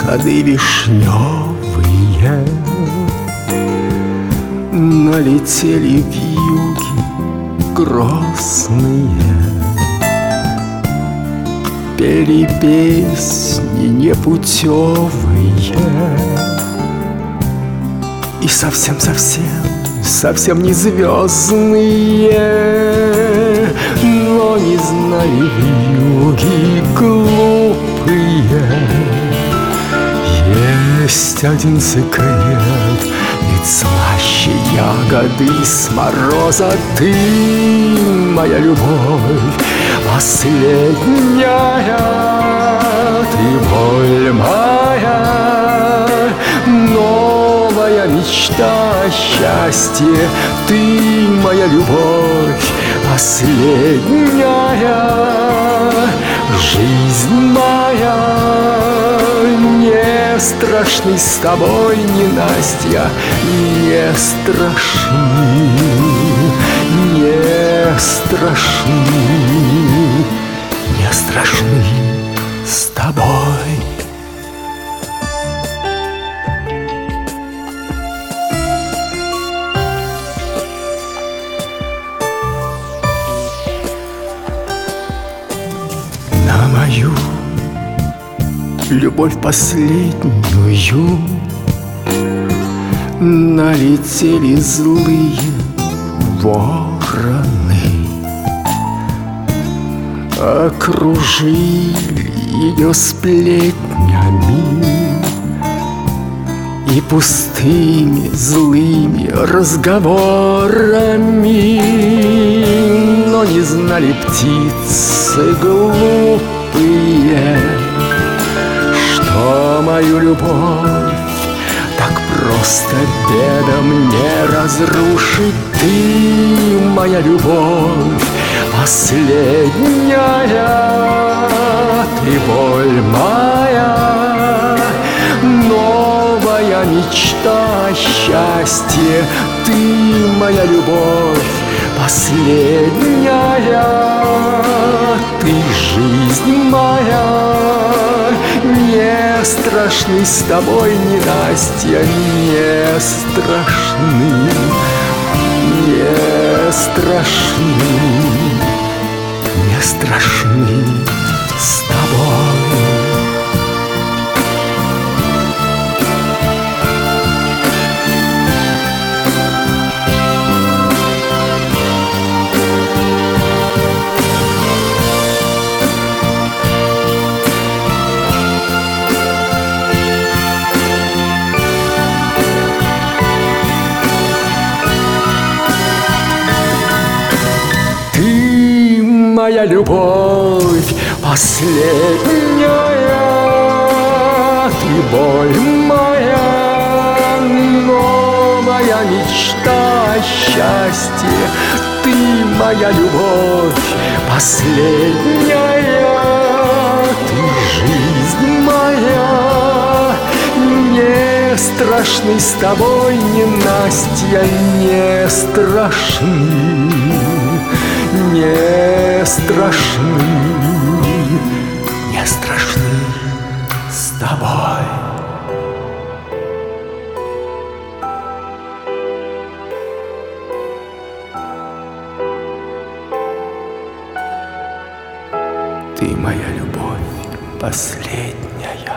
сады вишневые, налетели вьюги грозные, пели песни непутевые. И совсем не звездные, но не знали вьюги глупые. Есть один секрет, ведь слаще ягоды с мороза. Ты, моя любовь, последняя, ты боль моя, новая мечта о счастье. Ты, моя любовь, последняя, жизнь моя. Не страшны с тобой ненастья, не страшны, не страшны, не страшны с тобой. На мою любовь последнюю налетели злые вороны, окружили ее сплетнями и пустыми злыми разговорами. Но не знали птицы глупые, что мою любовь так просто бедом не разрушить. Ты, моя любовь, последняя, ты боль моя, новая мечта о счастье. Ты, моя любовь, последняя, ты жизнь моя. Не страшны с тобой ненастья, не страшны, не страшны, не страшны с тобой. Моя любовь последняя, ты боль моя, новая мечта о счастье. Ты, моя любовь последняя, ты жизнь моя. Не страшны с тобой ненастья, не страшны, не страшны, не страшны с тобой. Ты, моя любовь последняя.